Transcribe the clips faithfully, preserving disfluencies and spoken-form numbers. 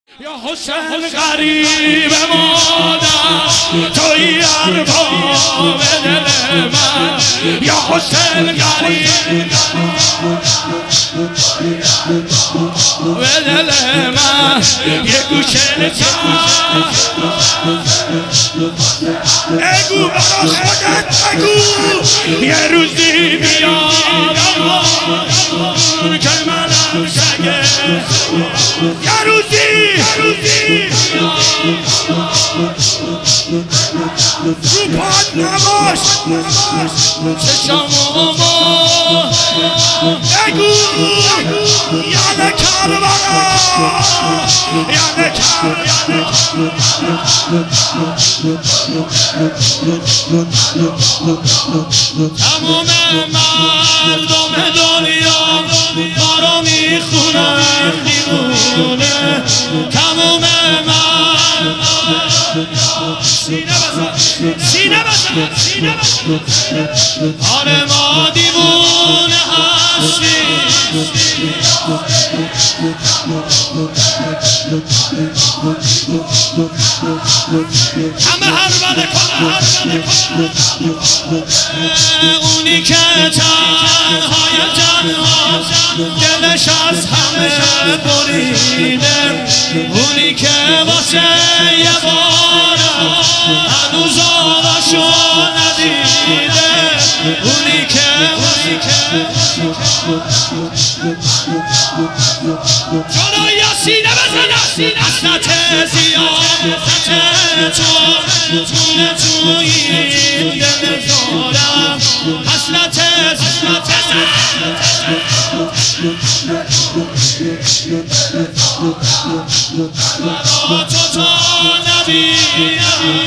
یا حسین غریب مادر توی ارباب دل من، یا حسین غریب به دل من، یه گوشه چشم اگو برا خودت بگو، یه روزی بیاد که منم شگفت، یه روزی رو پاد نباش چشمو بگو یعنی کربلا، یعنی کربلا. تمام مردم دنیا ما رو میخونن دیوونه، تمام مردم سینه بزن سینه بزن سینه بزن، آره ما دیوونه هستیم. همه هر بده کنه هر بده کنه، اونی که تنهای تنها دلش از همه بریده، اونی که واسه یه بارم هنوز آواشو ندیده، اونی که اونی که جلوی سینه بزنه حسنت زیاد حسنت تو تونه توی دل دارم، حسنت حسنت برا تو تا نبینم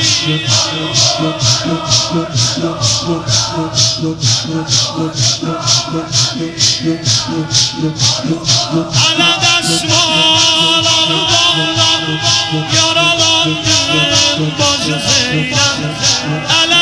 على دستمال آلوبان یارالاندن باز زینم،